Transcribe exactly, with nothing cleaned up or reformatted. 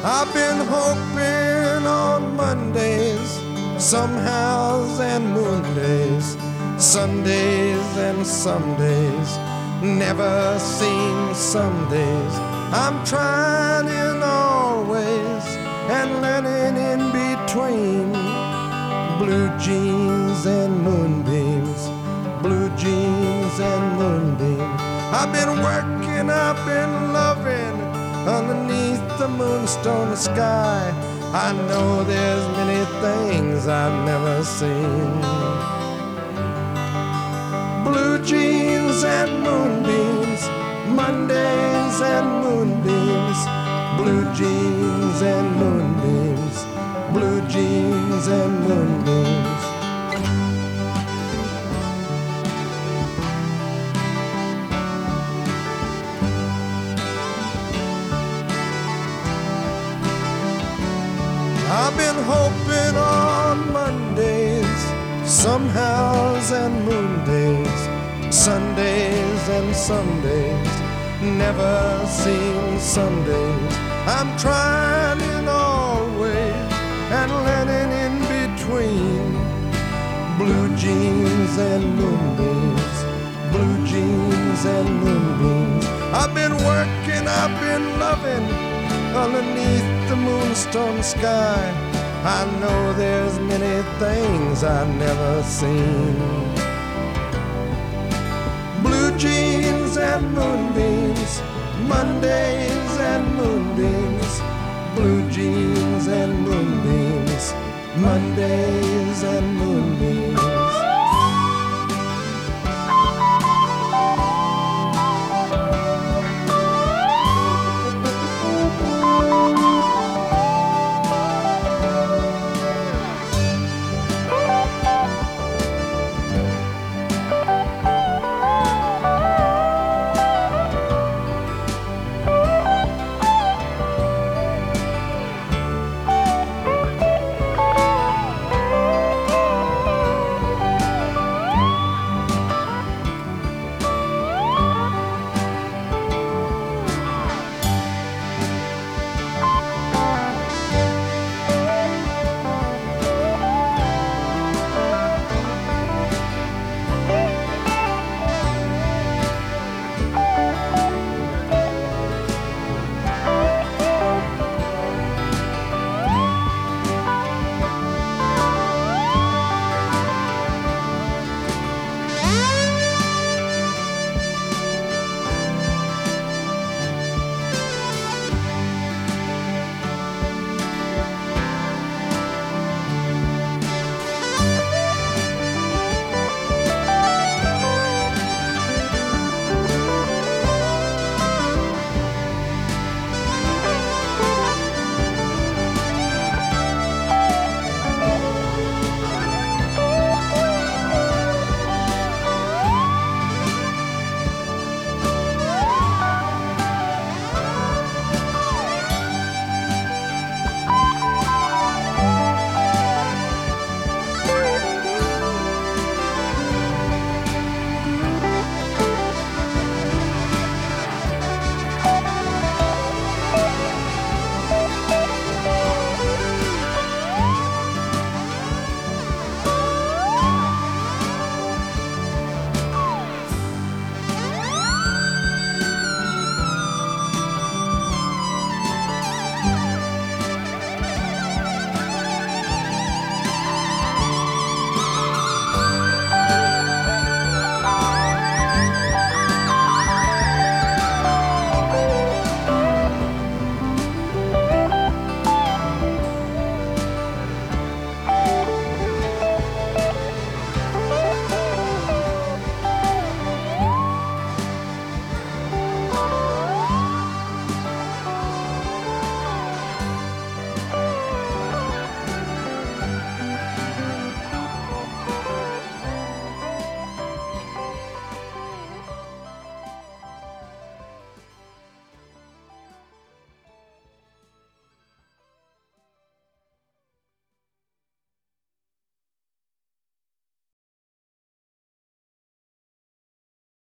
I've been hoping on Mondays, somehows and moon days, Sundays and some days, never seen some days. I'm trying in all ways and learning in between. Blue jeans and moonbeams, blue jeans and moonbeams. I've been working, I've been loving underneath the moonstone sky. I know there's many things I've never seen. Blue jeans and moonbeams, Mondays and moonbeams, blue jeans and moonbeams, blue jeans and moonbeams. I've been hoping on Mondays, somehows and moon days, Sundays and some days, never seen Sundays. I'm trying in all ways and learning in between. Blue jeans and moonbeams, blue jeans and moonbeams. I've been working, I've been loving underneath the moonstone sky. I know there's many things I've never seen. Blue jeans and moonbeams, Mondays and moonbeams, blue jeans and moonbeams, Mondays and moonbeams.